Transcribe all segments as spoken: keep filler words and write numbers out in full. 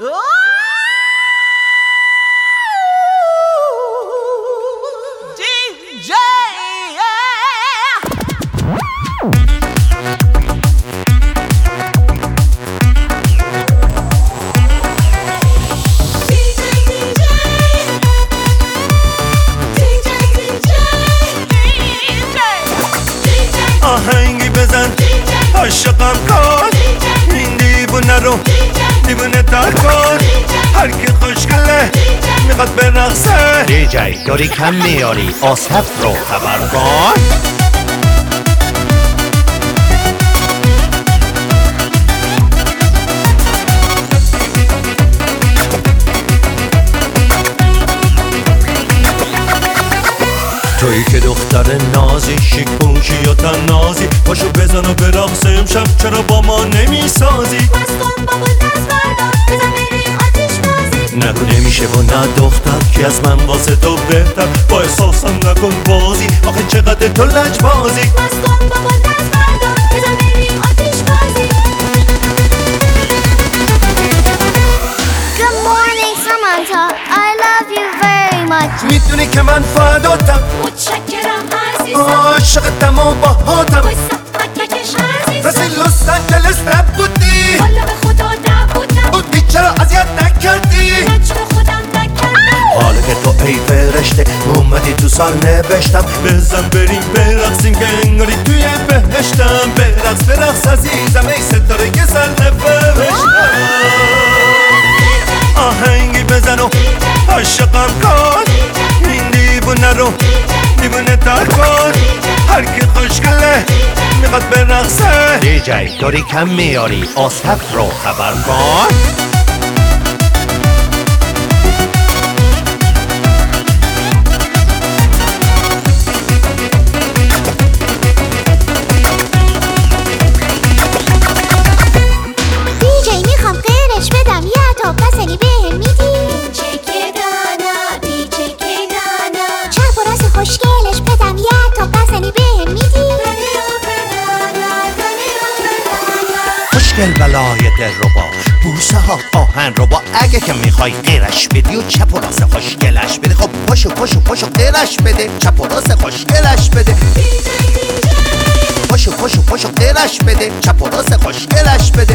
آهنگی بزن عاشقم کن این دیوونه رو دیوونه تر کن هر کی خوشگله میخواد برقصه دی جی داری کم میاری آصف رو خبر کن تویی که دختر نازی شیک پوشی یا تن نازی پاشو بزن و برقص امشب چرا با ما نمی سازی مستان بابا دست بردار بزن بریم آتیش بازی نگو نمیشه و نه دختر که از من واسه تو بهتر با احساسم نکن بازی آخه چقدر تو لجبازی مستان بابا دست بردار بزن بریم آتیش بازی Good morning Samantha I love you very much میدونی که من فداتم متشکرم عزیزم عاشقتم و باهاتم بایستا مککش عزیزم رسی لس آنجلس نبودی والا به خدا نبودم بودی چرا اذیت نکردی نجم خودم نکردم حالا که تو ای فرشته اومدی تو سال نوشتم بزن بریم برقصیم که انگاری توی بهشتم برقص برقص عزیزم ای ستاره که سر نفرشتم آهنگی بزن و عاشقم کن این دیوونه رو دیوونه تر کن هر کی خوشگله میخواد برقصه دی جی داری کم میاری آصف رو خبر کن دی جی میخوام غیرش بدم یه تا پسنی بهم میدی دی جی که دانا دی جی که دانا چپ و راست خوشگلش بدم یه تا پسنی بهم میدی خوشگل بلای دل رو با بوسه ها آهن رو با اگه که میخوای غیرش بدی و چپ و راست خوشگلش بده خب پاشو پاشو پاشو غیرش بده چپ و راست خوشگلش بده پاشو پاشو پاشو غیرش بده چپ و راست خوشگلش بده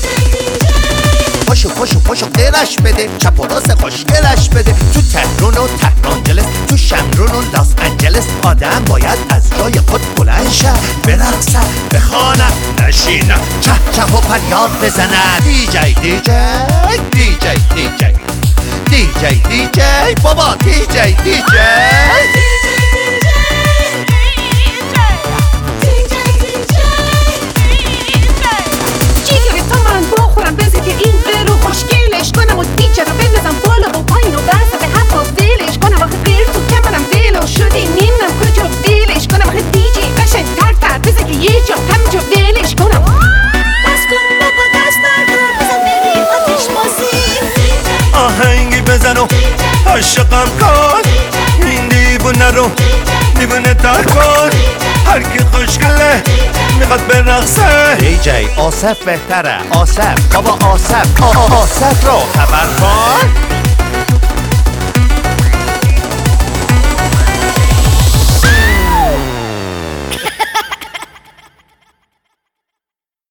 پاشو پاشو پاشو غیرش بده چپ و راست خوشگلش بده تو تهران و تهرانجلس تو شمرون و لاس انجلس آدم باید از جای خود بلند شه برقصه بخوانه نشینه چه چه و فریاد بزنه دی جی دی جی دی جی دی جی دی جی دی جی بابا دی جی دی جی جیگر تا من بخورم بزی که این غیر رو خوشگلش کنم و دیچه رو بندازم بالا و پایین و بسته به حتی دلش کنم آخه غیر تو کمرم دلو شدی نمیدونم کجا دلش کنم آخه دیجی قشنگ تر تر بزی که یه جا همینجا دلش کنم بس کن بابا دست بردار بزن بریم آتیش بازی آهنگی بزن و عاشقم کن این دیوونه رو دیوونه تر کن هر کی خوشگله میخواد برقصه دی جی آصف بهتره آصف بابا آصف آصف رو خبر کن